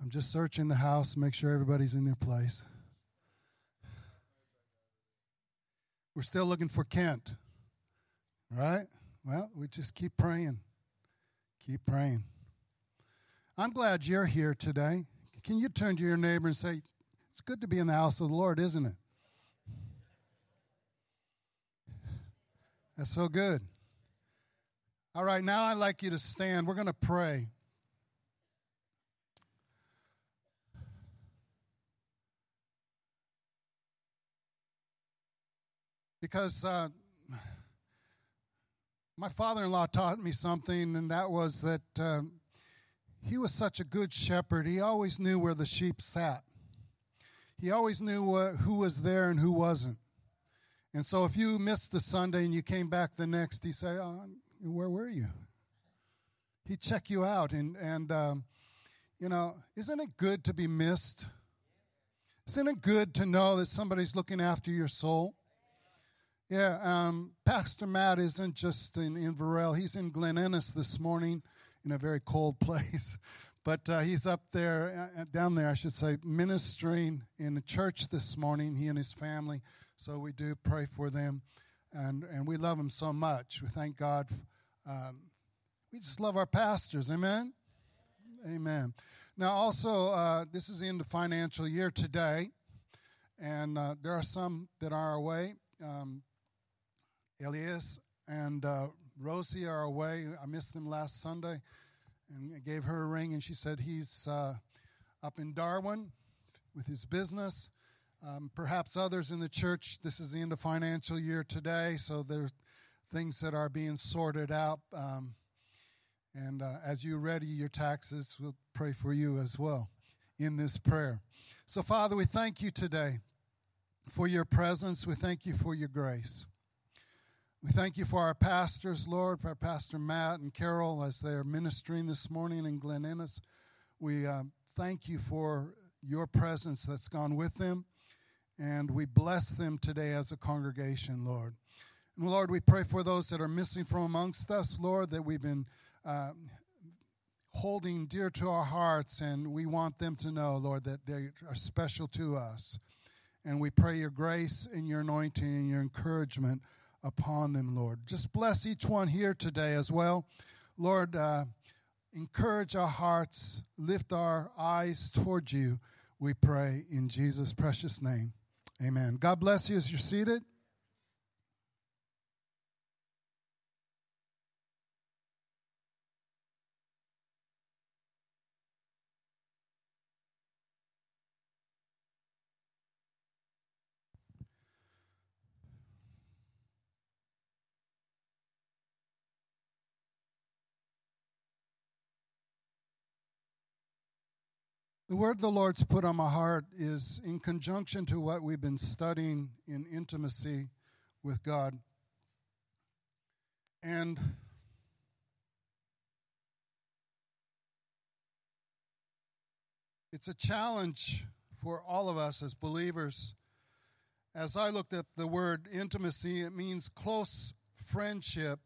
I'm just searching the house to make sure everybody's in their place. We're still looking for Kent. All right? Well, we just keep praying. Keep praying. I'm glad you're here today. Can you turn to your neighbor and say, it's good to be in the house of the Lord, isn't it? That's so good. All right, now I'd like you to stand. We're going to pray. Because my father-in-law taught me something, and that was that he was such a good shepherd. He always knew where the sheep sat. He always knew who was there and who wasn't. And so if you missed the Sunday and you came back the next, he'd say, where were you? He'd check you out. And isn't it good to be missed? Isn't it good to know that somebody's looking after your soul? Yeah, Pastor Matt isn't just in Varel. He's in Glen Innes this morning in a very cold place. But he's up there, down there, I should say, ministering in a church this morning, he and his family. So we do pray for them, and we love them so much. We thank God. We just love our pastors. Amen? Amen. Now, also, this is in the financial year today, and there are some that are away. Elias and Rosie are away. I missed them last Sunday, and I gave her a ring, and she said he's up in Darwin with his business. Perhaps others in the church, this is the end of financial year today, so there's things that are being sorted out. And as you ready your taxes, we'll pray for you as well in this prayer. So, Father, we thank you today for your presence. We thank you for your grace. We thank you for our pastors, Lord, for our Pastor Matt and Carol as they're ministering this morning in Glen Innes. We thank you for your presence that's gone with them, and we bless them today as a congregation, Lord. And Lord, we pray for those that are missing from amongst us, Lord, that we've been holding dear to our hearts, and we want them to know, Lord, that they are special to us. And we pray your grace and your anointing and your encouragement upon them, Lord. Just bless each one here today as well. Lord, encourage our hearts, lift our eyes toward you, we pray in Jesus' precious name. Amen. God bless you as you're seated. The word the Lord's put on my heart is in conjunction to what we've been studying in intimacy with God. And it's a challenge for all of us as believers. As I looked at the word intimacy, it means close friendship,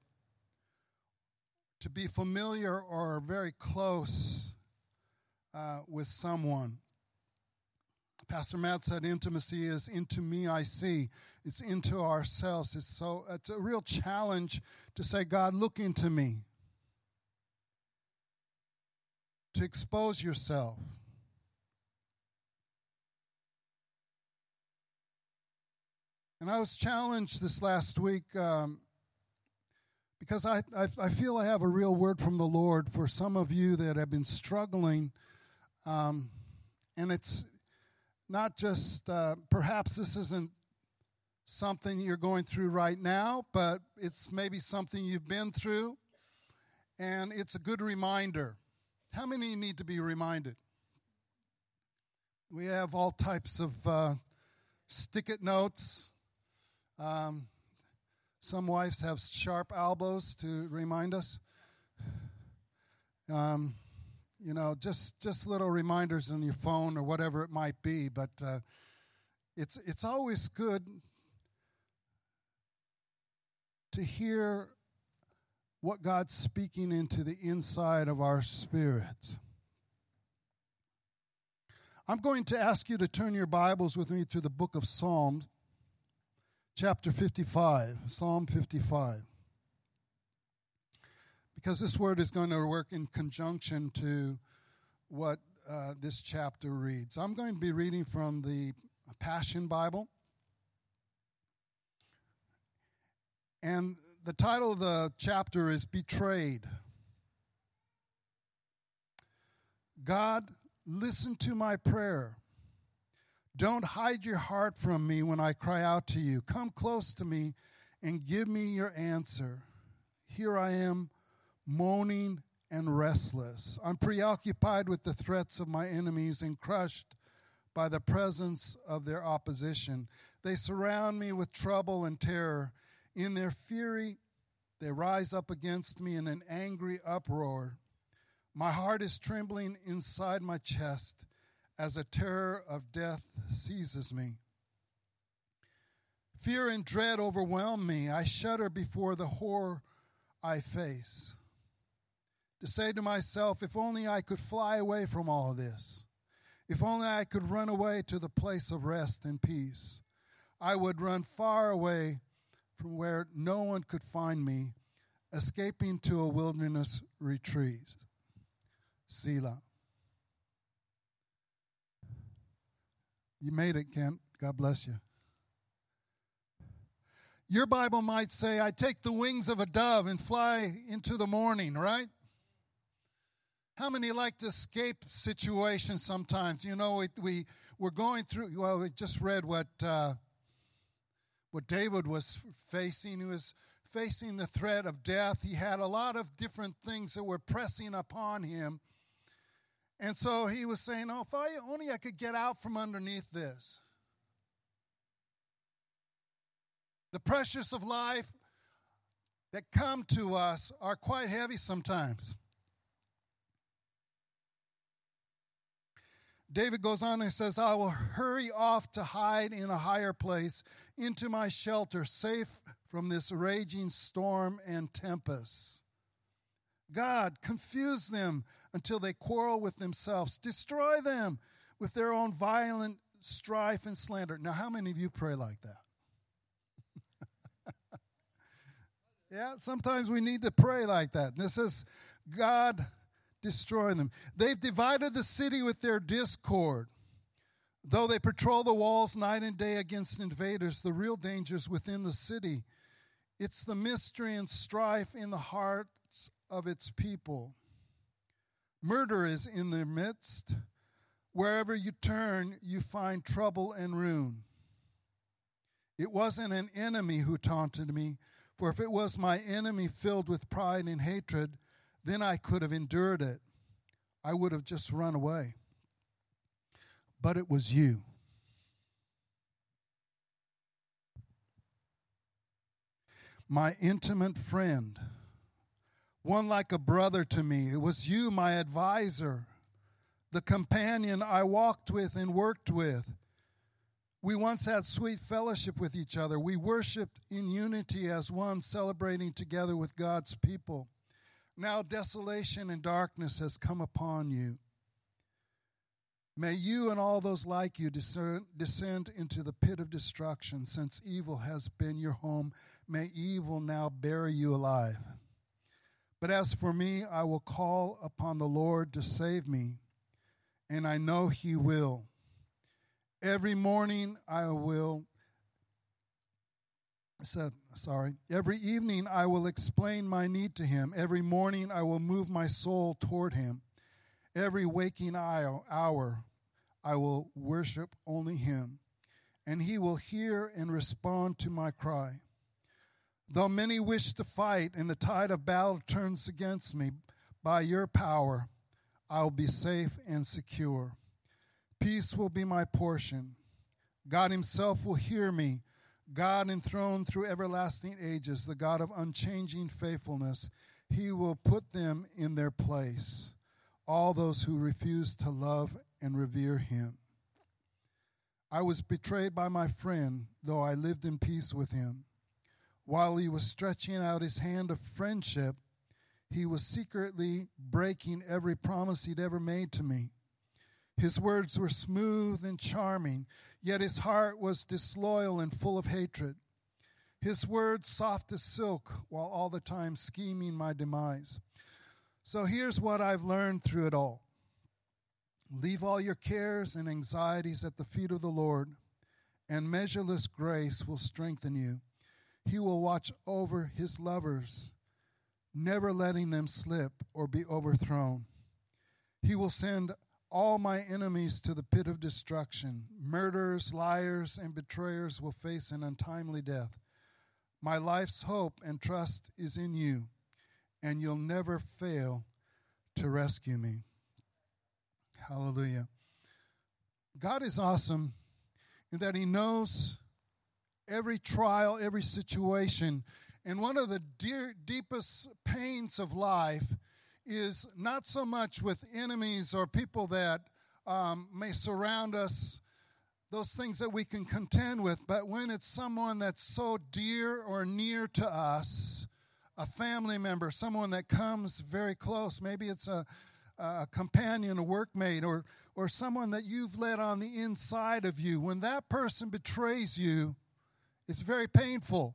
to be familiar or very close with someone. Pastor Matt said intimacy is into me I see. It's into ourselves. It's a real challenge to say, God, look into me. To expose yourself. And I was challenged this last week because I feel I have a real word from the Lord for some of you that have been struggling. And it's not just, perhaps this isn't something you're going through right now, but it's maybe something you've been through, and it's a good reminder. How many need to be reminded? We have all types of stick-it notes. Some wives have sharp elbows to remind us. Just little reminders on your phone or whatever it might be. But it's always good to hear what God's speaking into the inside of our spirits. I'm going to ask you to turn your Bibles with me to the book of Psalms, chapter 55, Psalm 55. Because this word is going to work in conjunction to what this chapter reads. I'm going to be reading from the Passion Bible. And the title of the chapter is Betrayed. God, listen to my prayer. Don't hide your heart from me when I cry out to you. Come close to me and give me your answer. Here I am, moaning and restless. I'm preoccupied with the threats of my enemies and crushed by the presence of their opposition. They surround me with trouble and terror. In their fury, they rise up against me in an angry uproar. My heart is trembling inside my chest as a terror of death seizes me. Fear and dread overwhelm me. I shudder before the horror I face. To say to myself, if only I could fly away from all this. If only I could run away to the place of rest and peace. I would run far away from where no one could find me, escaping to a wilderness retreat. Selah. You made it, Kent. God bless you. Your Bible might say, I take the wings of a dove and fly into the morning, right? How many like to escape situations sometimes? You know, we're going through, well, we just read what David was facing. He was facing the threat of death. He had a lot of different things that were pressing upon him. And so he was saying, oh, if only I could get out from underneath this. The pressures of life that come to us are quite heavy sometimes. David goes on and says, I will hurry off to hide in a higher place, into my shelter, safe from this raging storm and tempest. God, confuse them until they quarrel with themselves. Destroy them with their own violent strife and slander. Now, how many of you pray like that? Yeah, sometimes we need to pray like that. This is God, destroy them. They've divided the city with their discord. Though they patrol the walls night and day against invaders, the real danger is within the city. It's the mystery and strife in the hearts of its people. Murder is in their midst. Wherever you turn, you find trouble and ruin. It wasn't an enemy who taunted me, for if it was my enemy filled with pride and hatred, then I could have endured it. I would have just run away. But it was you. My intimate friend, one like a brother to me. It was you, my advisor, the companion I walked with and worked with. We once had sweet fellowship with each other. We worshiped in unity as one, celebrating together with God's people. Now desolation and darkness has come upon you. May you and all those like you descend into the pit of destruction, since evil has been your home. May evil now bury you alive. But as for me, I will call upon the Lord to save me, and I know he will. Every morning every evening I will explain my need to him. Every morning I will move my soul toward him. Every waking hour I will worship only him, and he will hear and respond to my cry. Though many wish to fight and the tide of battle turns against me, by your power I will be safe and secure. Peace will be my portion. God himself will hear me. God enthroned through everlasting ages, the God of unchanging faithfulness, he will put them in their place, all those who refuse to love and revere him. I was betrayed by my friend, though I lived in peace with him. While he was stretching out his hand of friendship, he was secretly breaking every promise he'd ever made to me. His words were smooth and charming, yet his heart was disloyal and full of hatred. His words soft as silk, while all the time scheming my demise. So here's what I've learned through it all. Leave all your cares and anxieties at the feet of the Lord, and measureless grace will strengthen you. He will watch over his lovers, never letting them slip or be overthrown. He will send all my enemies to the pit of destruction. Murderers, liars, and betrayers will face an untimely death. My life's hope and trust is in you, and you'll never fail to rescue me. Hallelujah. God is awesome in that he knows every trial, every situation. And one of the deepest pains of life is not so much with enemies or people that may surround us, those things that we can contend with, but when it's someone that's so dear or near to us, a family member, someone that comes very close, maybe it's a companion, a workmate, or someone that you've let on the inside of you. When that person betrays you, it's very painful.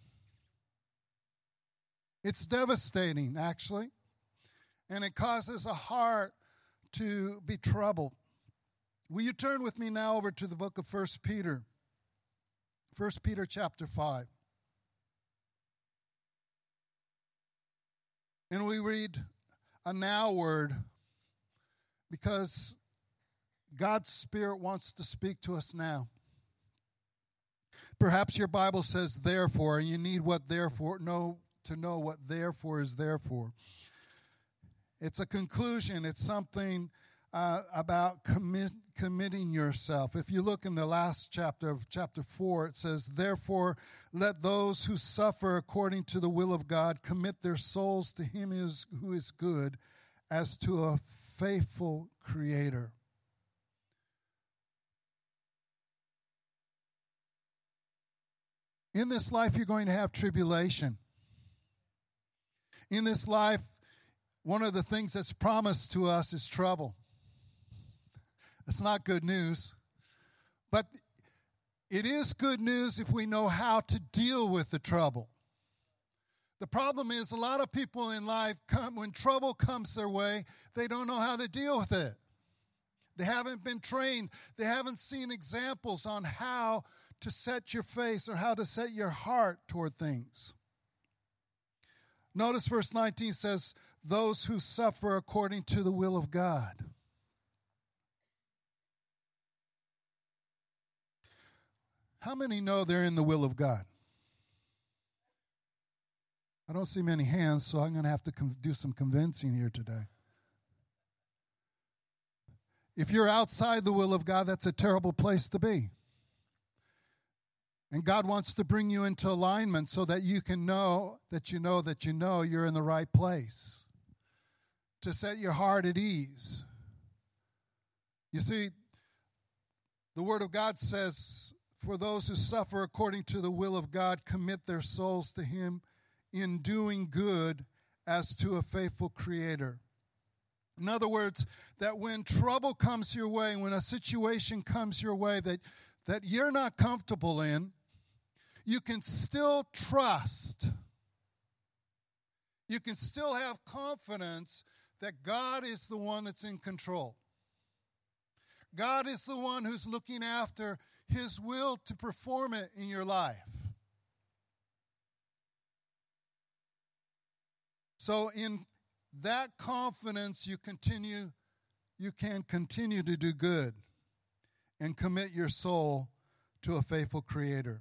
It's devastating, actually. And it causes a heart to be troubled. Will you turn with me now over to the book of 1 Peter? 1 Peter chapter 5. And we read a now word because God's Spirit wants to speak to us now. Perhaps your Bible says therefore, and you need what therefore to know what therefore is there for. It's a conclusion. It's something about committing yourself. If you look in the last chapter of chapter 4, it says, therefore, let those who suffer according to the will of God commit their souls to him who is good, as to a faithful Creator. In this life, you're going to have tribulation. In this life, one of the things that's promised to us is trouble. It's not good news, but it is good news if we know how to deal with the trouble. The problem is a lot of people in life, when trouble comes their way, they don't know how to deal with it. They haven't been trained. They haven't seen examples on how to set your face or how to set your heart toward things. Notice verse 19 says, those who suffer according to the will of God. How many know they're in the will of God? I don't see many hands, so I'm going to have to do some convincing here today. If you're outside the will of God, that's a terrible place to be. And God wants to bring you into alignment so that you can know that you know that you know you're in the right place. To set your heart at ease. You see, the Word of God says, for those who suffer according to the will of God, commit their souls to Him in doing good as to a faithful Creator. In other words, that when trouble comes your way, when a situation comes your way that you're not comfortable in, you can still trust. You can still have confidence that God is the one that's in control. God is the one who's looking after His will to perform it in your life. So in that confidence, you can continue to do good and commit your soul to a faithful Creator.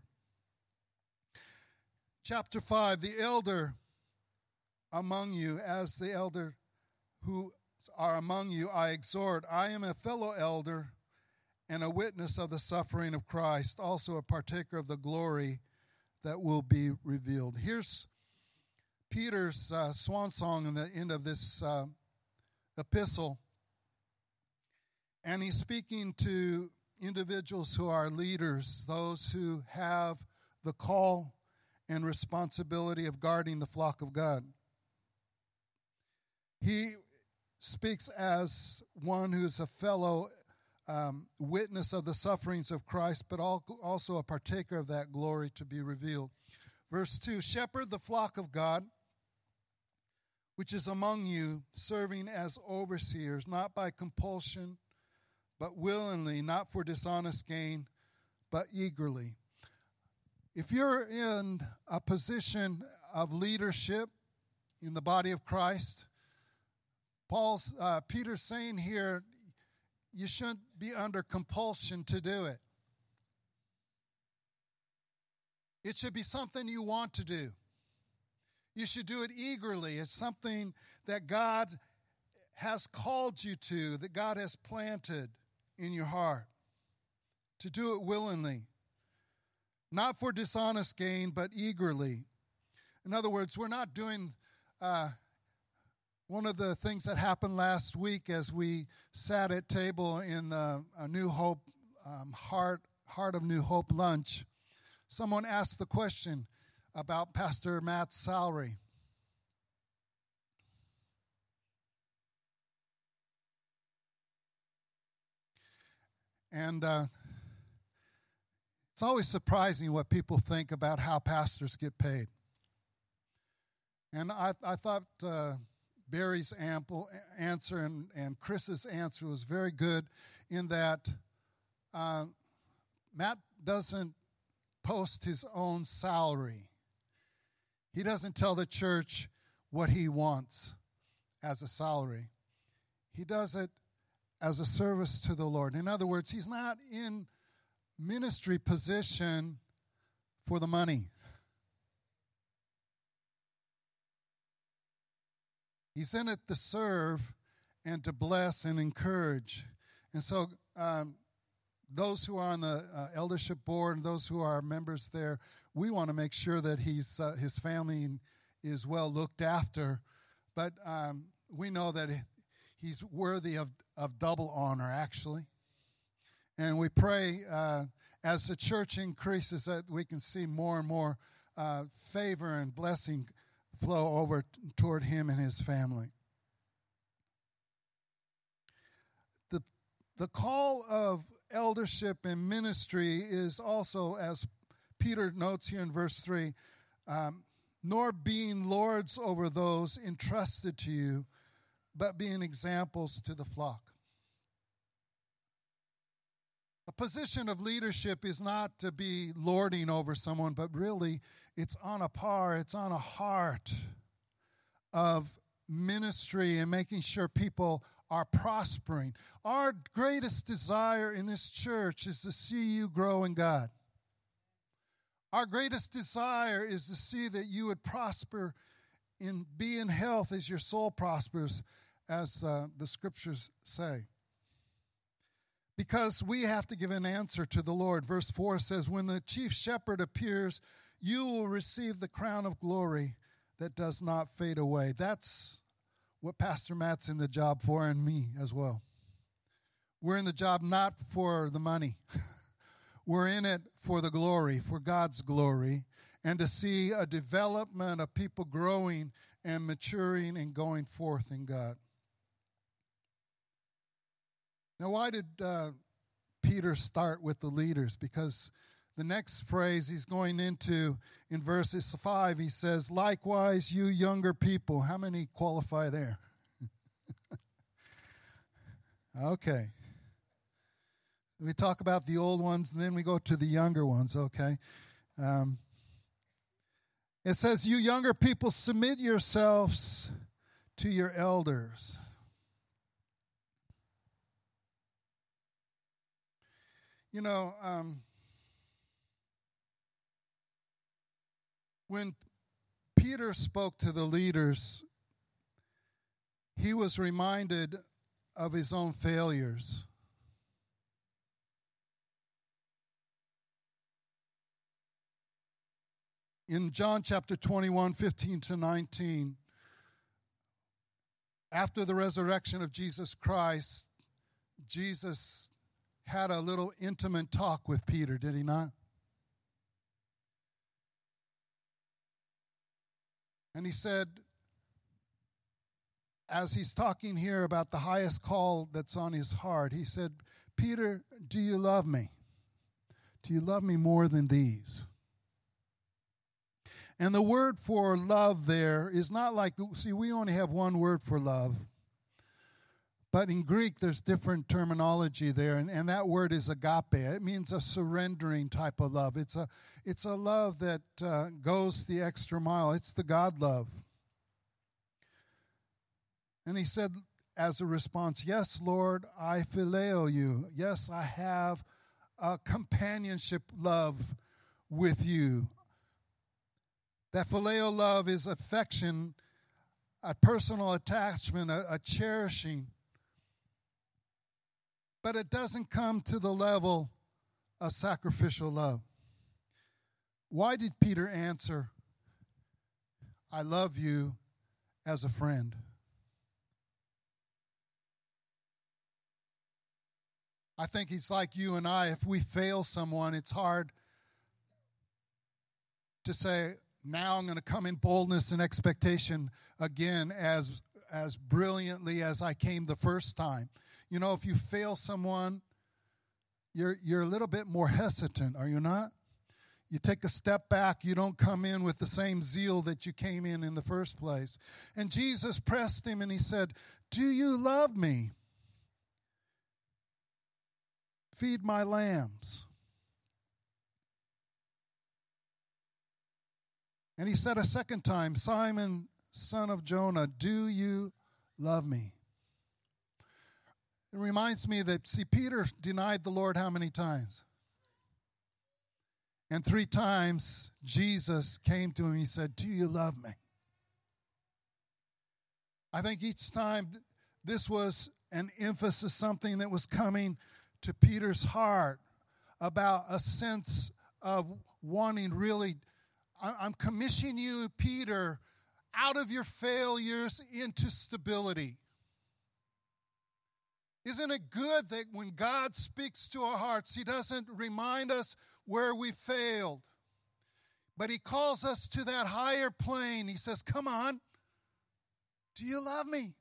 Chapter 5, the elder among you, as the elder who are among you, I exhort. I am a fellow elder and a witness of the suffering of Christ, also a partaker of the glory that will be revealed. Here's Peter's swan song in the end of this epistle. And he's speaking to individuals who are leaders, those who have the call and responsibility of guarding the flock of God. He speaks as one who's a fellow witness of the sufferings of Christ, but also a partaker of that glory to be revealed. Verse 2, shepherd the flock of God, which is among you, serving as overseers, not by compulsion, but willingly, not for dishonest gain, but eagerly. If you're in a position of leadership in the body of Christ, Peter's saying here, you shouldn't be under compulsion to do it. It should be something you want to do. You should do it eagerly. It's something that God has called you to, that God has planted in your heart. To do it willingly. Not for dishonest gain, but eagerly. In other words, we're not doing one of the things that happened last week as we sat at table in the New Hope Heart of New Hope lunch. Someone asked the question about Pastor Matt's salary. And it's always surprising what people think about how pastors get paid. And I thought Barry's ample answer and Chris's answer was very good in that Matt doesn't post his own salary. He doesn't tell the church what he wants as a salary. He does it as a service to the Lord. In other words, he's not in ministry position for the money. He's in it to serve and to bless and encourage. And so those who are on the eldership board and those who are members there, we want to make sure that his family is well looked after. But we know that he's worthy of double honor, actually. And we pray as the church increases that we can see more and more favor and blessing flow over toward him and his family. The call of eldership and ministry is also, as Peter notes here in verse 3, nor being lords over those entrusted to you, but being examples to the flock. A position of leadership is not to be lording over someone, but really it's on a heart of ministry and making sure people are prospering. Our greatest desire in this church is to see you grow in God. Our greatest desire is to see that you would prosper and be in health as your soul prospers, as the scriptures say. Because we have to give an answer to the Lord. Verse 4 says, when the chief shepherd appears, you will receive the crown of glory that does not fade away. That's what Pastor Matt's in the job for, and me as well. We're in the job not for the money. We're in it for the glory, for God's glory, and to see a development of people growing and maturing and going forth in God. Now, why did Peter start with the leaders? Because the next phrase he's going into in verses 5, he says, likewise, you younger people. How many qualify there? Okay. We talk about the old ones, and then we go to the younger ones, okay? It says, you younger people, submit yourselves to your elders. You know, when Peter spoke to the leaders, he was reminded of his own failures. In John chapter 21, 15 to 19, after the resurrection of Jesus Christ, Jesus had a little intimate talk with Peter, did he not? And he said, as he's talking here about the highest call that's on his heart, he said, Peter, do you love me? Do you love me more than these? And the word for love there is not like, see, we only have one word for love. But in Greek, there's different terminology there, and that word is agape. It means a surrendering type of love. It's a love that goes the extra mile. It's the God love. And he said as a response, yes, Lord, I phileo you. Yes, I have a companionship love with you. That phileo love is affection, a personal attachment, a cherishing. But it doesn't come to the level of sacrificial love. Why did Peter answer, I love you as a friend? I think he's like you and I. If we fail someone, it's hard to say, now I'm going to come in boldness and expectation again as brilliantly as I came the first time. You know, if you fail someone, you're a little bit more hesitant, are you not? You take a step back. You don't come in with the same zeal that you came in the first place. And Jesus pressed him and he said, do you love me? Feed my lambs. And he said a second time, Simon, son of Jonah, do you love me? It reminds me that, see, Peter denied the Lord how many times? And 3 times Jesus came to him. He said, do you love me? I think each time this was an emphasis, something that was coming to Peter's heart about a sense of wanting really, I'm commissioning you, Peter, out of your failures into stability. Isn't it good that when God speaks to our hearts, he doesn't remind us where we failed, but he calls us to that higher plane. He says, come on, do you love me?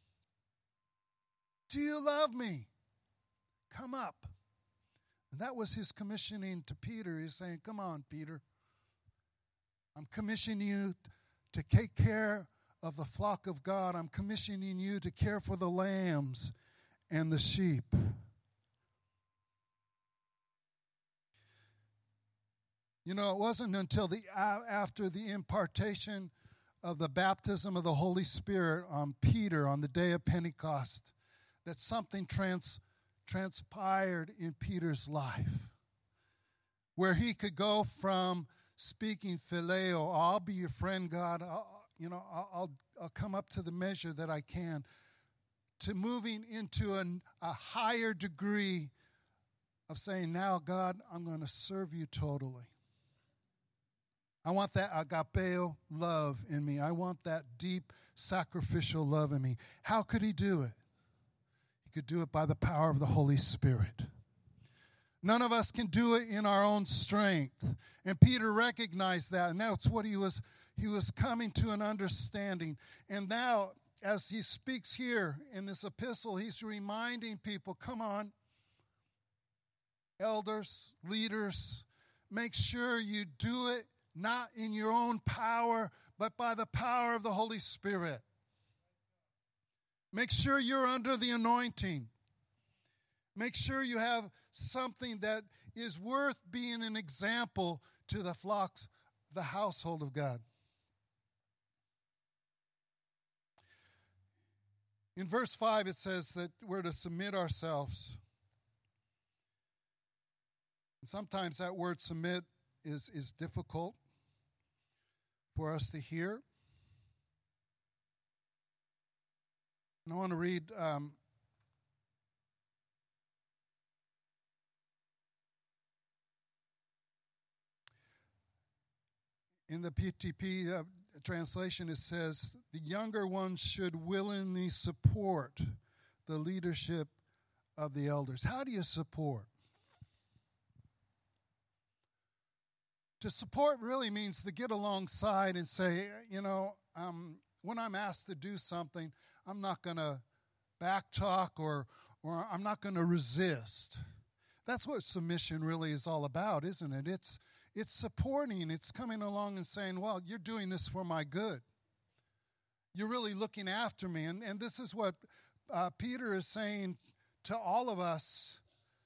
Do you love me? Come up. And that was his commissioning to Peter. He's saying, come on, Peter. I'm commissioning you to take care of the flock of God. I'm commissioning you to care for the lambs and the sheep. You know, it wasn't until after the impartation of the baptism of the Holy Spirit on Peter on the day of Pentecost that something transpired in Peter's life, where he could go from speaking phileo, I'll be your friend, God, I'll come up to the measure that I can, to moving into a higher degree of saying, now, God, I'm going to serve you totally. I want that agapeo love in me. I want that deep sacrificial love in me. How could he do it? He could do it by the power of the Holy Spirit. None of us can do it in our own strength. And Peter recognized that, and that's what he was coming to an understanding. And now, as he speaks here in this epistle, he's reminding people, come on, elders, leaders, make sure you do it not in your own power, but by the power of the Holy Spirit. Make sure you're under the anointing. Make sure you have something that is worth being an example to the flocks, the household of God. In verse 5, it says that we're to submit ourselves. And sometimes that word submit is difficult for us to hear. And I want to read in the PTP translation, it says, the younger ones should willingly support the leadership of the elders. How do you support? To support really means to get alongside and say, when I'm asked to do something, I'm not going to backtalk or or I'm not going to resist. That's what submission really is all about, isn't it? It's supporting. It's coming along and saying, well, you're doing this for my good. You're really looking after me. And this is what Peter is saying to all of us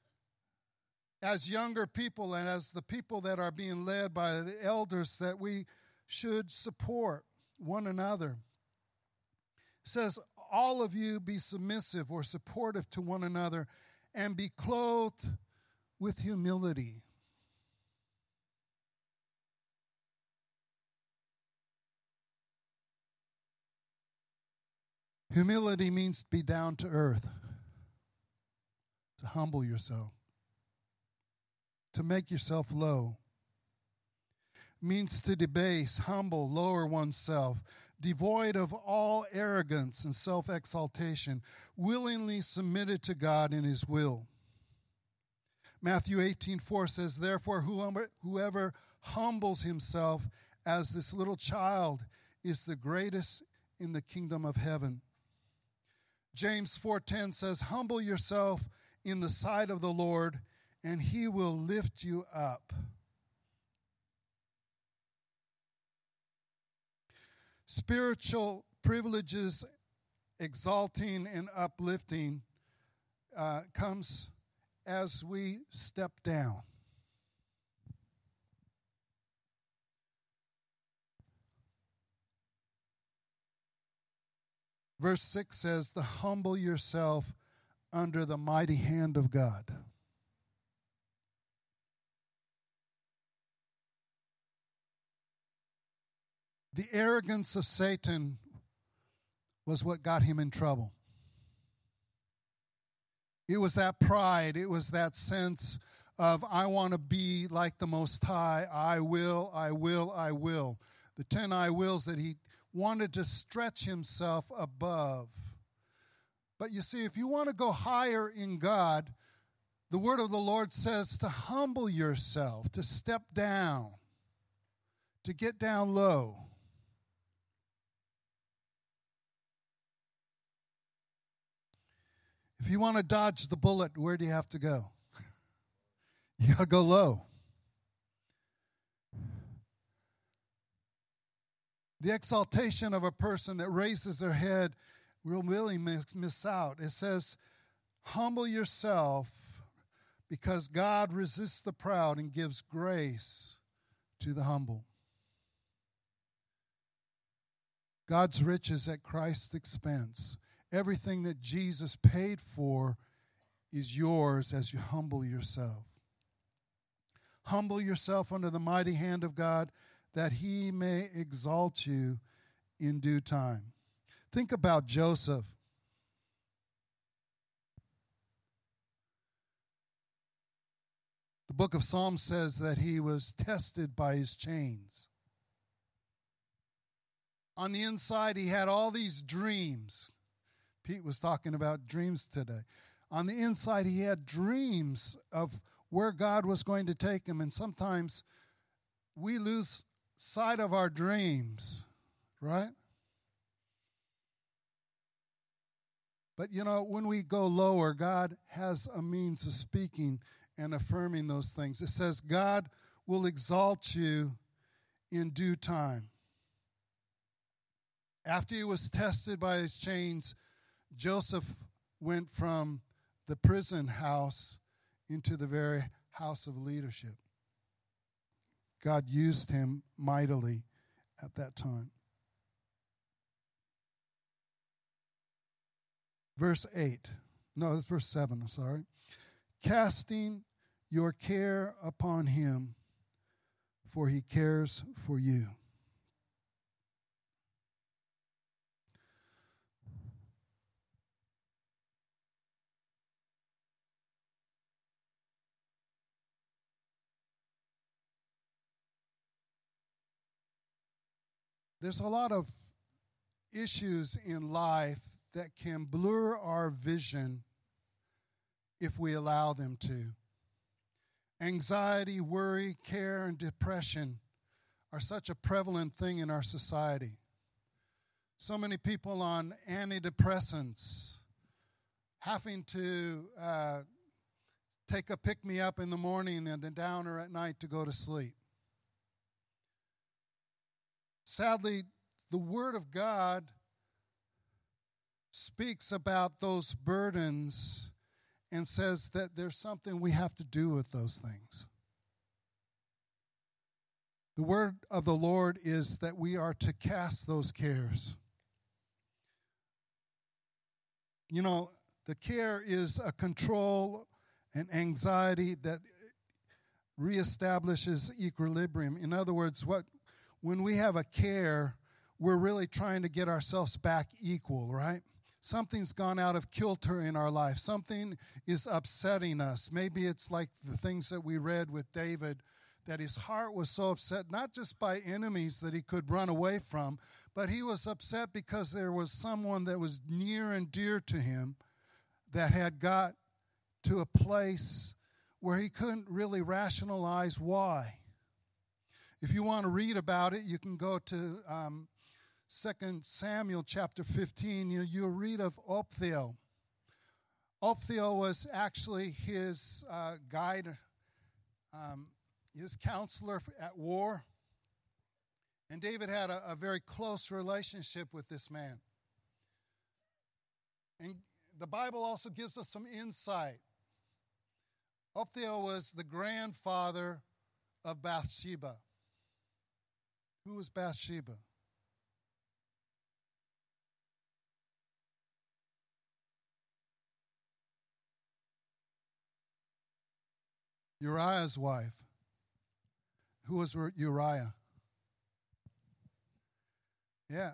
as younger people and as the people that are being led by the elders, that we should support one another. It says, all of you be submissive or supportive to one another and be clothed with humility. Humility means to be down to earth, to humble yourself, to make yourself low. It means to debase, humble, lower oneself, devoid of all arrogance and self-exaltation, willingly submitted to God in his will. Matthew 18:4 says, therefore, whoever humbles himself as this little child is the greatest in the kingdom of heaven. James 4:10 says, humble yourself in the sight of the Lord, and he will lift you up. Spiritual privileges, exalting and uplifting, comes as we step down. Verse 6 says, to humble yourself under the mighty hand of God. The arrogance of Satan was what got him in trouble. It was that pride. It was that sense of, I want to be like the Most High. I will, I will, I will. The 10 I wills that he wanted to stretch himself above. But you see, if you want to go higher in God, the word of the Lord says to humble yourself, to step down, to get down low. If you want to dodge the bullet, where do you have to go? You got to go low. The exaltation of a person that raises their head will really miss out. It says, humble yourself because God resists the proud and gives grace to the humble. God's riches at Christ's expense. Everything that Jesus paid for is yours as you humble yourself. Humble yourself under the mighty hand of God, that he may exalt you in due time. Think about Joseph. The book of Psalms says that he was tested by his chains. On the inside, he had all these dreams. Pete was talking about dreams today. On the inside, he had dreams of where God was going to take him. And sometimes we lose sight of our dreams, right? But, you know, when we go lower, God has a means of speaking and affirming those things. It says God will exalt you in due time. After he was tested by his chains, Joseph went from the prison house into the very house of leadership. God used him mightily at that time. Verse 8. No, it's verse 7, I'm sorry. Casting your care upon him, for he cares for you. There's a lot of issues in life that can blur our vision if we allow them to. Anxiety, worry, care, and depression are such a prevalent thing in our society. So many people on antidepressants, having to take a pick-me-up in the morning and a downer at night to go to sleep. Sadly, the Word of God speaks about those burdens and says that there's something we have to do with those things. The word of the Lord is that we are to cast those cares. You know, the care is a control and anxiety that reestablishes equilibrium. In other words, when we have a care, we're really trying to get ourselves back equal, right? Something's gone out of kilter in our life. Something is upsetting us. Maybe it's like the things that we read with David, that his heart was so upset, not just by enemies that he could run away from, but he was upset because there was someone that was near and dear to him that had got to a place where he couldn't really rationalize why. If you want to read about it, you can go to 2 Samuel chapter 15. You'll read of Ophel. Ophel was actually his guide, his counselor at war. And David had a very close relationship with this man. And the Bible also gives us some insight. Ophel was the grandfather of Bathsheba. Who was Bathsheba? Uriah's wife. Who was Uriah? Yeah.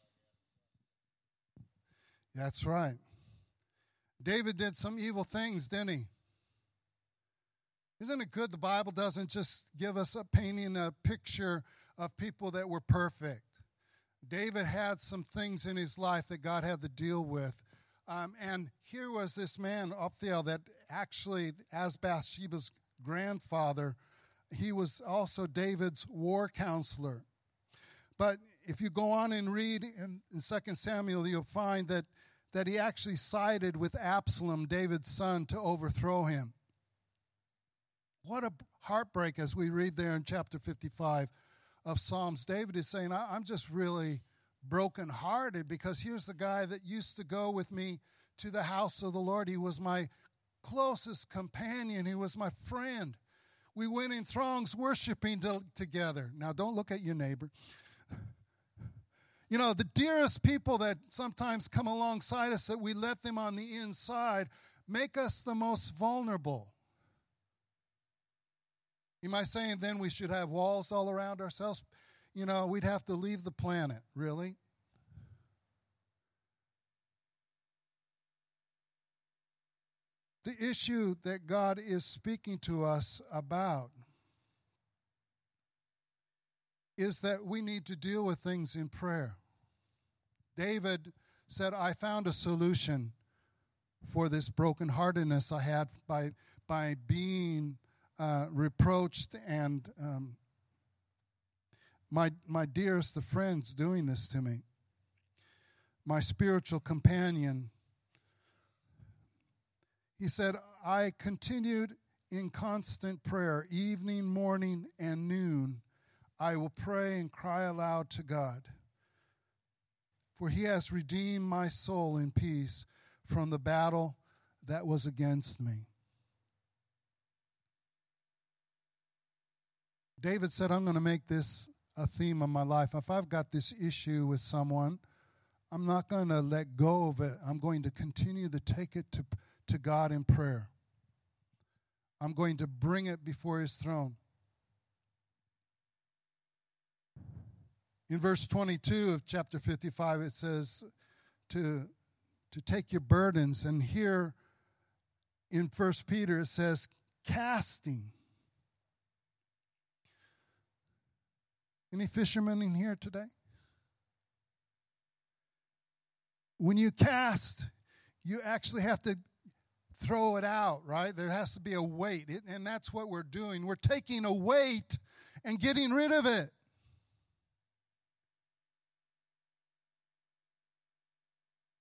That's right. David did some evil things, didn't he? Isn't it good the Bible doesn't just give us painting a picture of people that were perfect? David had some things in his life that God had to deal with. And here was this man, Ophel, that actually, as Bathsheba's grandfather, he was also David's war counselor. But if you go on and read in 2 Samuel, you'll find that he actually sided with Absalom, David's son, to overthrow him. What a heartbreak as we read there in chapter 55 of Psalms. David is saying, I'm just really brokenhearted because here's the guy that used to go with me to the house of the Lord. He was my closest companion. He was my friend. We went in throngs worshiping together. Now, don't look at your neighbor. You know, the dearest people that sometimes come alongside us, that we let them on the inside, make us the most vulnerable. Am I saying then we should have walls all around ourselves? You know, we'd have to leave the planet, really. The issue that God is speaking to us about is that we need to deal with things in prayer. David said, I found a solution for this brokenheartedness I had by being reproached and my dearest of friends doing this to me. My spiritual companion. He said, I continued in constant prayer, evening, morning, and noon. I will pray and cry aloud to God. For he has redeemed my soul in peace from the battle that was against me. David said, I'm going to make this a theme of my life. If I've got this issue with someone, I'm not going to let go of it. I'm going to continue to take it to God in prayer. I'm going to bring it before his throne. In verse 22 of chapter 55, it says to take your burdens. And here in 1 Peter, it says casting. Any fishermen in here today? When you cast, you actually have to throw it out, right? There has to be a weight, and that's what we're doing. We're taking a weight and getting rid of it.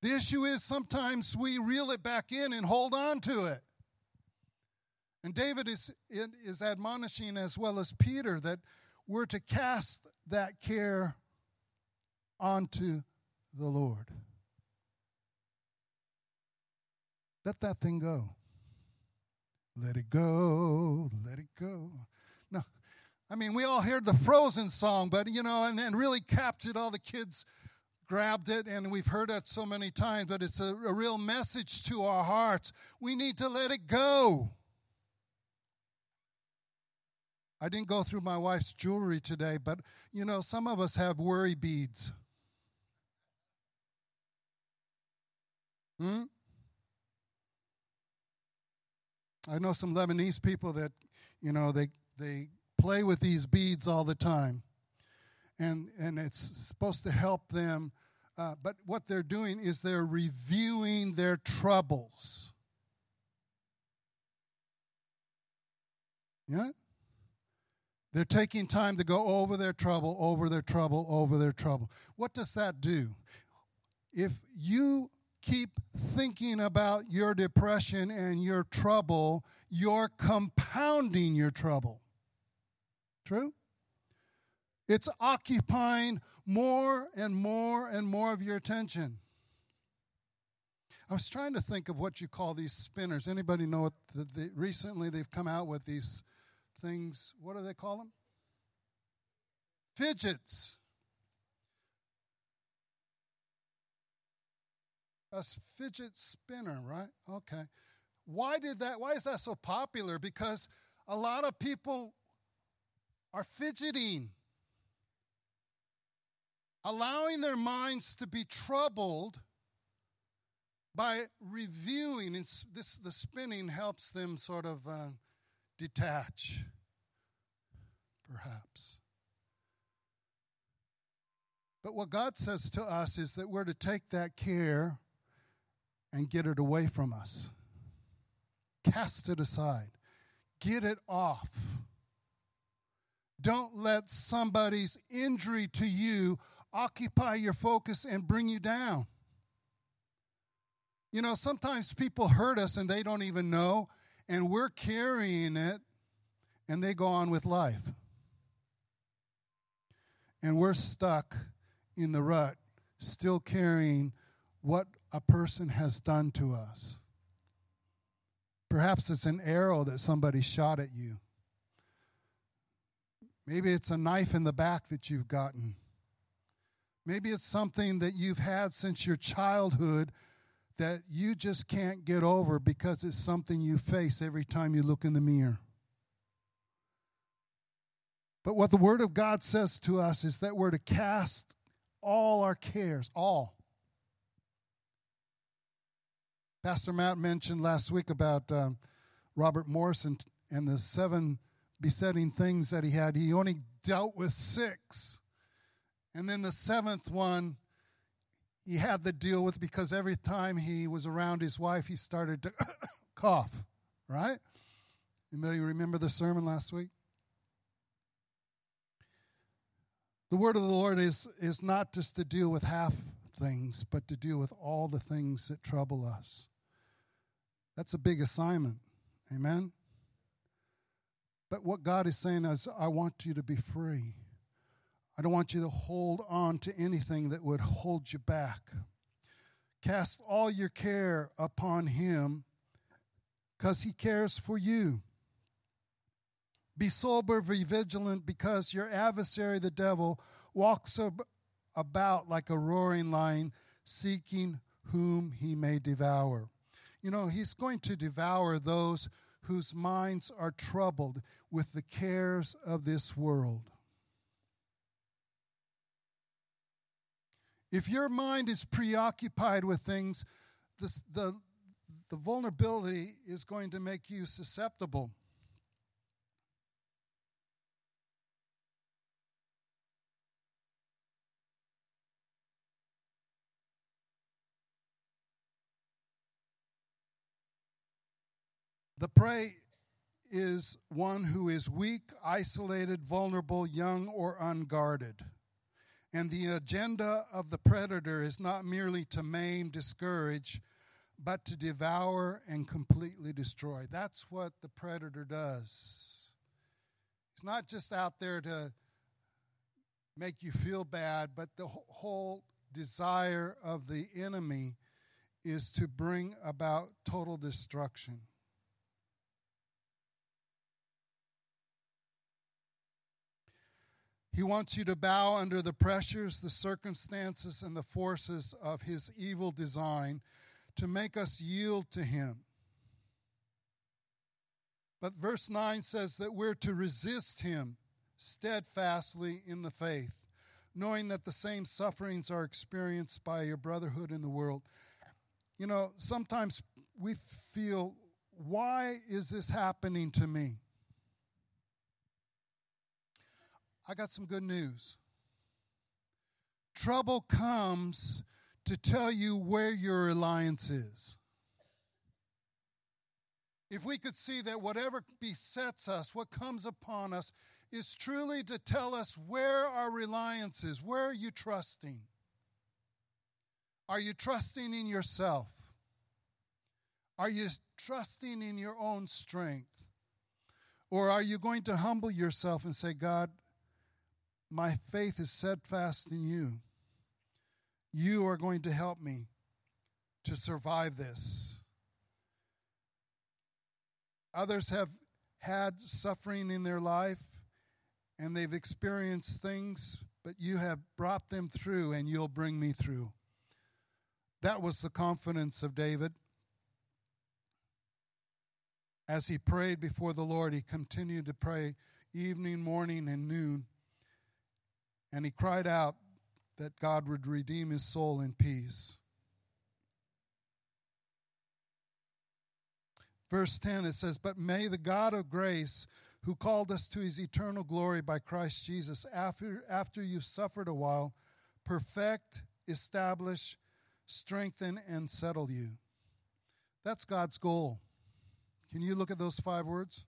The issue is sometimes we reel it back in and hold on to it. And David is admonishing, as well as Peter, that we're to cast that care onto the Lord. Let that thing go. Let it go, let it go. No, I mean, we all heard the Frozen song, but, and really captured, all the kids grabbed it, and we've heard it so many times, but it's a real message to our hearts. We need to let it go. I didn't go through my wife's jewelry today, but, some of us have worry beads. I know some Lebanese people that, they play with these beads all the time. And it's supposed to help them. But what they're doing is they're reviewing their troubles. Yeah? They're taking time to go over their trouble, over their trouble, over their trouble. What does that do? If you keep thinking about your depression and your trouble, you're compounding your trouble. True? It's occupying more and more and more of your attention. I was trying to think of what you call these spinners. Anybody know what recently they've come out with these things? What do they call them? Fidgets. A fidget spinner, right? Okay. Why is that so popular? Because a lot of people are fidgeting, allowing their minds to be troubled by reviewing. And the spinning helps them sort of detach, perhaps. But what God says to us is that we're to take that care and get it away from us. Cast it aside. Get it off. Don't let somebody's injury to you occupy your focus and bring you down. Sometimes people hurt us and they don't even know, and we're carrying it, and they go on with life. And we're stuck in the rut, still carrying what a person has done to us. Perhaps it's an arrow that somebody shot at you. Maybe it's a knife in the back that you've gotten. Maybe it's something that you've had since your childhood that you just can't get over because it's something you face every time you look in the mirror. But what the Word of God says to us is that we're to cast all our cares, all. Pastor Matt mentioned last week about Robert Morrison and the 7 besetting things that he had. He only dealt with 6. And then the 7th one he had to deal with because every time he was around his wife, he started to cough, right? Anybody remember the sermon last week? The word of the Lord is not just to deal with half things, but to deal with all the things that trouble us. That's a big assignment. Amen? But what God is saying is, I want you to be free. I don't want you to hold on to anything that would hold you back. Cast all your care upon Him because He cares for you. Be sober, be vigilant, because your adversary, the devil, walks about like a roaring lion, seeking whom he may devour. He's going to devour those whose minds are troubled with the cares of this world. If your mind is preoccupied with things, the vulnerability is going to make you susceptible. The prey is one who is weak, isolated, vulnerable, young, or unguarded. And the agenda of the predator is not merely to maim, discourage, but to devour and completely destroy. That's what the predator does. It's not just out there to make you feel bad, but the whole desire of the enemy is to bring about total destruction. He wants you to bow under the pressures, the circumstances, and the forces of his evil design to make us yield to him. But verse 9 says that we're to resist him steadfastly in the faith, knowing that the same sufferings are experienced by your brotherhood in the world. You know, sometimes we feel, why is this happening to me? I got some good news. Trouble comes to tell you where your reliance is. If we could see that whatever besets us, what comes upon us, is truly to tell us where our reliance is. Where are you trusting? Are you trusting in yourself? Are you trusting in your own strength? Or are you going to humble yourself and say, God, my faith is steadfast in you. You are going to help me to survive this. Others have had suffering in their life, and they've experienced things, but you have brought them through, and you'll bring me through. That was the confidence of David. As he prayed before the Lord, he continued to pray evening, morning, and noon. And he cried out that God would redeem his soul in peace. Verse 10, it says, "But may the God of grace, who called us to his eternal glory by Christ Jesus, after you've suffered a while, perfect, establish, strengthen, and settle you." That's God's goal. Can you look at those 5 words?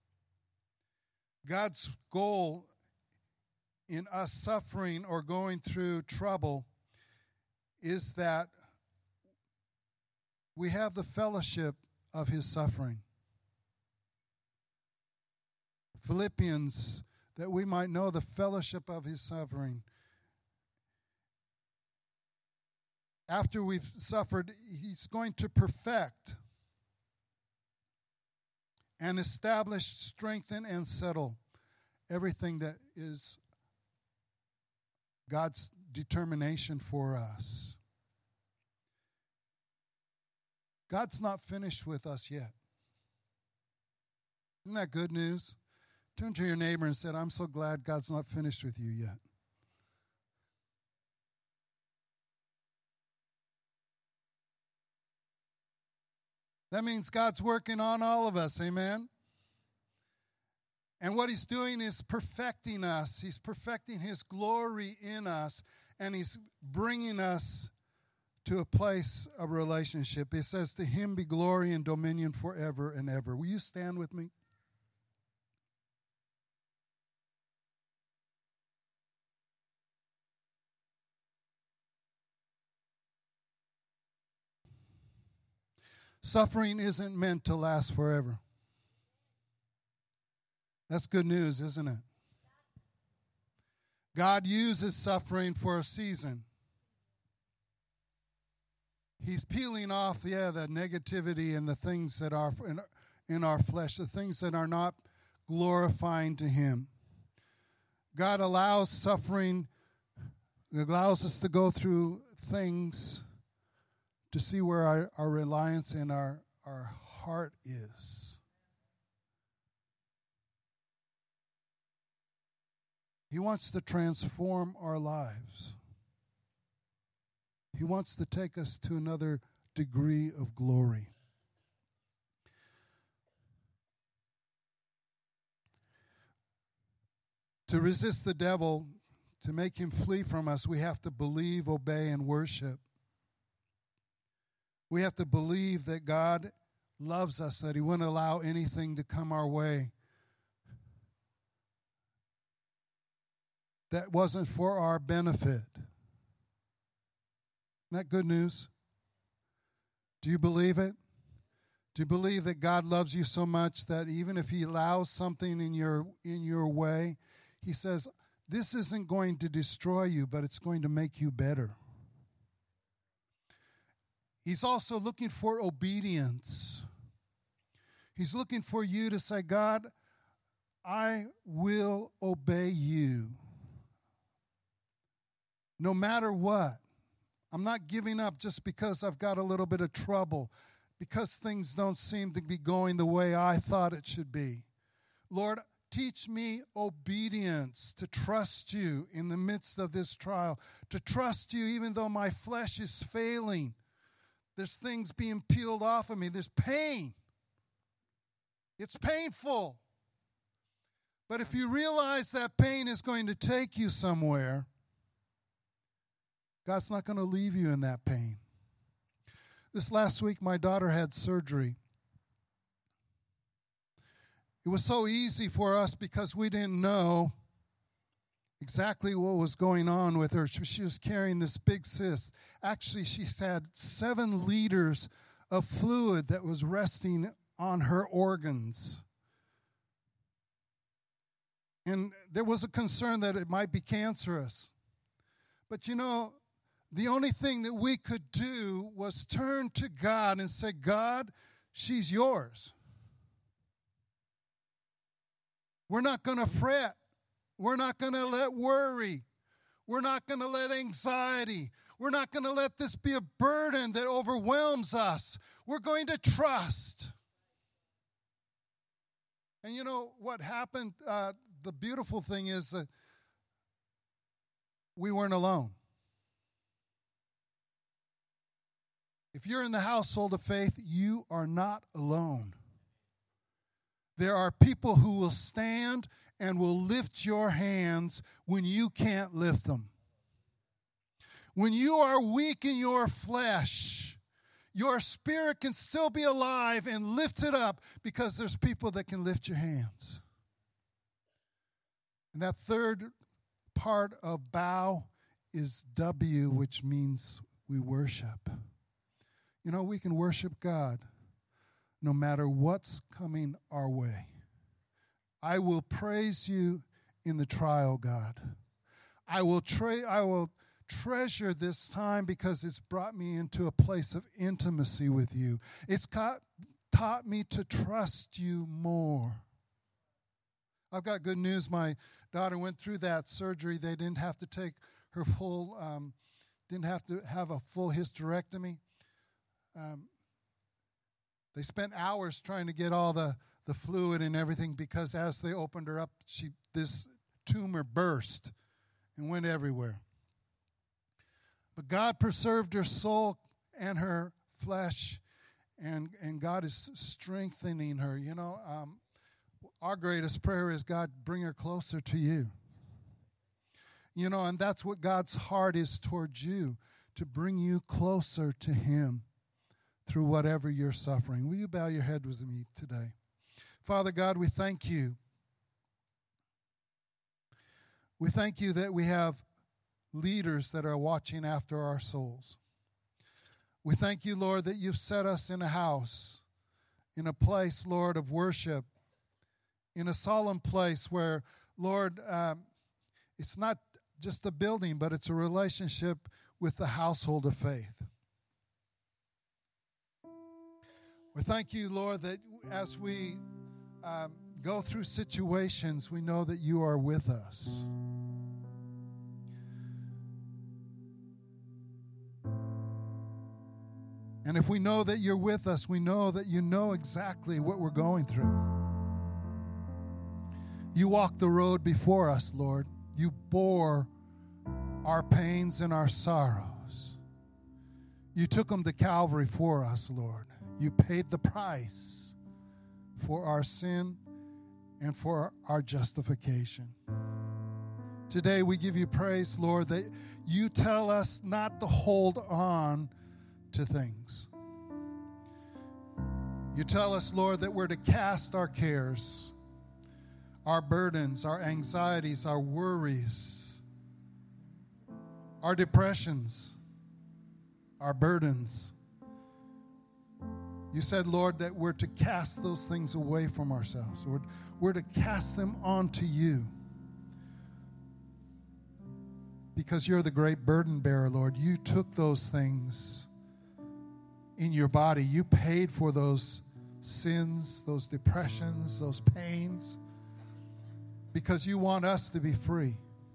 God's goal in us suffering or going through trouble is that we have the fellowship of his suffering. Philippians, that we might know the fellowship of his suffering. After we've suffered, he's going to perfect and establish, strengthen, and settle everything that is God's determination for us. God's not finished with us yet. Isn't that good news? Turn to your neighbor and say, I'm so glad God's not finished with you yet. That means God's working on all of us, amen? And what he's doing is perfecting us. He's perfecting his glory in us, and he's bringing us to a place of relationship. It says, to him be glory and dominion forever and ever. Will you stand with me? Suffering isn't meant to last forever. That's good news, isn't it? God uses suffering for a season. He's peeling off, the negativity and the things that are in our flesh, the things that are not glorifying to him. God allows suffering, allows us to go through things to see where our reliance and our heart is. He wants to transform our lives. He wants to take us to another degree of glory. To resist the devil, to make him flee from us, we have to believe, obey, and worship. We have to believe that God loves us, that he wouldn't allow anything to come our way that wasn't for our benefit. Isn't that good news? Do you believe it? Do you believe that God loves you so much that even if he allows something in your way, he says, this isn't going to destroy you, but it's going to make you better. He's also looking for obedience. He's looking for you to say, God, I will obey you. No matter what. I'm not giving up just because I've got a little bit of trouble, because things don't seem to be going the way I thought it should be. Lord, teach me obedience, to trust you in the midst of this trial, to trust you even though my flesh is failing. There's things being peeled off of me. There's pain. It's painful. But if you realize that pain is going to take you somewhere, God's not going to leave you in that pain. This last week, my daughter had surgery. It was so easy for us because we didn't know exactly what was going on with her. She was carrying this big cyst. Actually, she's had 7 liters of fluid that was resting on her organs. And there was a concern that it might be cancerous. But you know, the only thing that we could do was turn to God and say, God, she's yours. We're not going to fret. We're not going to let worry. We're not going to let anxiety. We're not going to let this be a burden that overwhelms us. We're going to trust. And you know what happened? The beautiful thing is that we weren't alone. If you're in the household of faith, you are not alone. There are people who will stand and will lift your hands when you can't lift them. When you are weak in your flesh, your spirit can still be alive and lift it up because there's people that can lift your hands. And that third part of bow is W, which means we worship. You know, we can worship God no matter what's coming our way. I will praise you in the trial, God. I will treasure this time because it's brought me into a place of intimacy with you. It's taught me to trust you more. I've got good news. My daughter went through that surgery. They didn't have to take her didn't have to have a full hysterectomy. They spent hours trying to get all the fluid and everything because as they opened her up, this tumor burst and went everywhere. But God preserved her soul and her flesh, and God is strengthening her. You know, our greatest prayer is, God, bring her closer to you. You know, and that's what God's heart is towards you, to bring you closer to him through whatever you're suffering. Will you bow your head with me today? Father God, we thank you. We thank you that we have leaders that are watching after our souls. We thank you, Lord, that you've set us in a house, in a place, Lord, of worship, in a solemn place where, Lord, it's not just a building, but it's a relationship with the household of faith. We thank you, Lord, that as we go through situations, we know that you are with us. And if we know that you're with us, we know that you know exactly what we're going through. You walked the road before us, Lord. You bore our pains and our sorrows. You took them to Calvary for us, Lord. You paid the price for our sin and for our justification. Today we give you praise, Lord, that you tell us not to hold on to things. You tell us, Lord, that we're to cast our cares, our burdens, our anxieties, our worries our depressions, our burdens. You said, Lord, that we're to cast those things away from ourselves. We're to cast them onto you. Because you're the great burden bearer, Lord. You took those things in your body. You paid for those sins, those depressions, those pains, because you want us to be free.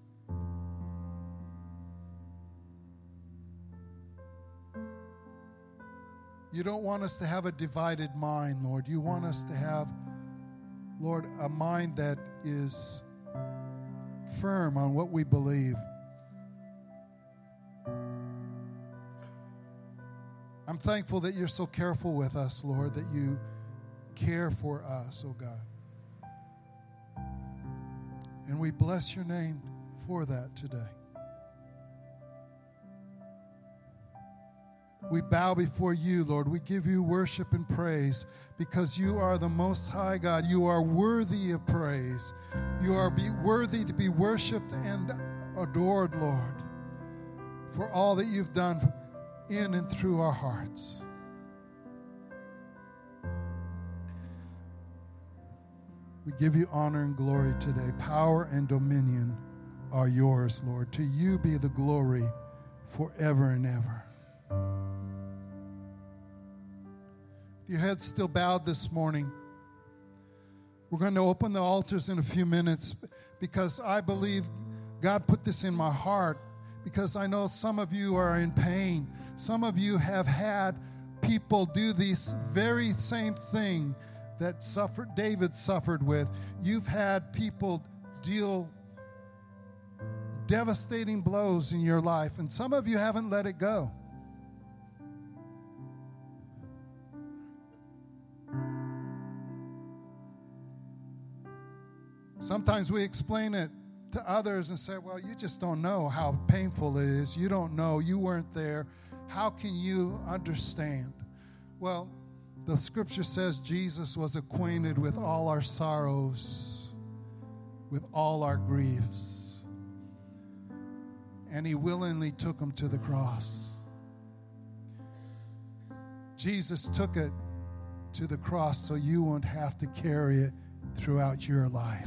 You don't want us to have a divided mind, Lord. You want us to have, Lord, a mind that is firm on what we believe. I'm thankful that you're so careful with us, Lord, that you care for us, oh God. And we bless your name for that today. We bow before you, Lord. We give you worship and praise because you are the Most High God. You are worthy of praise. You are worthy to be worshiped and adored, Lord, for all that you've done in and through our hearts. We give you honor and glory today. Power and dominion are yours, Lord. To you be the glory forever and ever. With your head still bowed this morning, we're going to open the altars in a few minutes because I believe God put this in my heart because I know some of you are in pain. Some of you have had people do this very same thing that David suffered with. You've had people deal devastating blows in your life, and some of you haven't let it go. Sometimes we explain it to others and say, well, you just don't know how painful it is. You don't know. You weren't there. How can you understand? Well, the scripture says Jesus was acquainted with all our sorrows, with all our griefs. And he willingly took them to the cross. Jesus took it to the cross so you won't have to carry it throughout your life.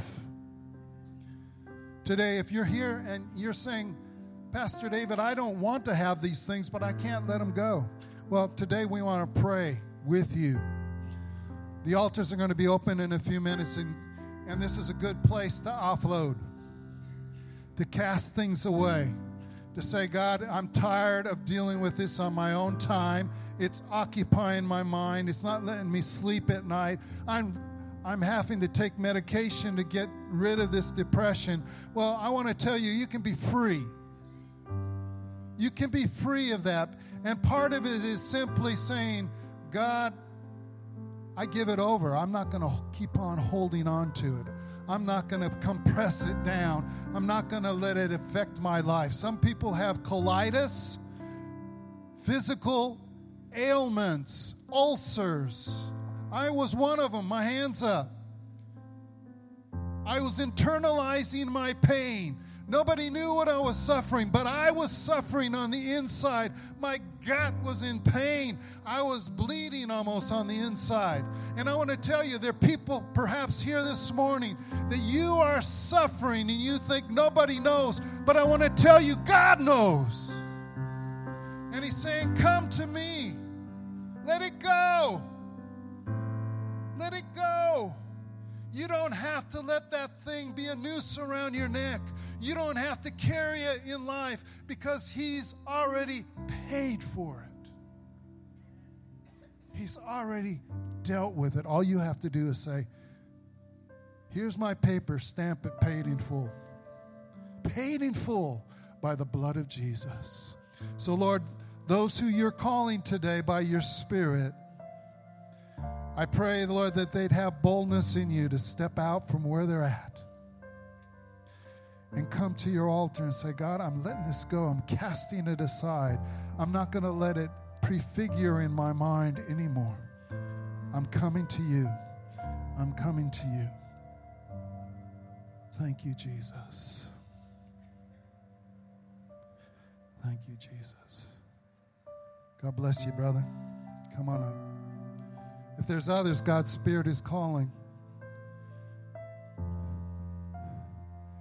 Today, if you're here and you're saying, Pastor David, I don't want to have these things, but I can't let them go. Well, today we want to pray with you. The altars are going to be open in a few minutes, and this is a good place to offload, to cast things away, to say, God, I'm tired of dealing with this on my own time. It's occupying my mind. It's not letting me sleep at night. I'm having to take medication to get rid of this depression. Well, I want to tell you, you can be free. You can be free of that. And part of it is simply saying, God, I give it over. I'm not going to keep on holding on to it. I'm not going to compress it down. I'm not going to let it affect my life. Some people have colitis, physical ailments, ulcers. I was one of them. My hands up. I was internalizing my pain. Nobody knew what I was suffering, but I was suffering on the inside. My gut was in pain. I was bleeding almost on the inside. And I want to tell you, there are people perhaps here this morning that you are suffering and you think nobody knows. But I want to tell you, God knows. And he's saying, come to me. Let it go. Let it go. You don't have to let that thing be a noose around your neck. You don't have to carry it in life because he's already paid for it. He's already dealt with it. All you have to do is say, here's my paper, stamp it, paid in full. Paid in full by the blood of Jesus. So, Lord, those who you're calling today by your Spirit, I pray, Lord, that they'd have boldness in you to step out from where they're at and come to your altar and say, God, I'm letting this go. I'm casting it aside. I'm not going to let it prefigure in my mind anymore. I'm coming to you. I'm coming to you. Thank you, Jesus. Thank you, Jesus. God bless you, brother. Come on up. If there's others God's Spirit is calling,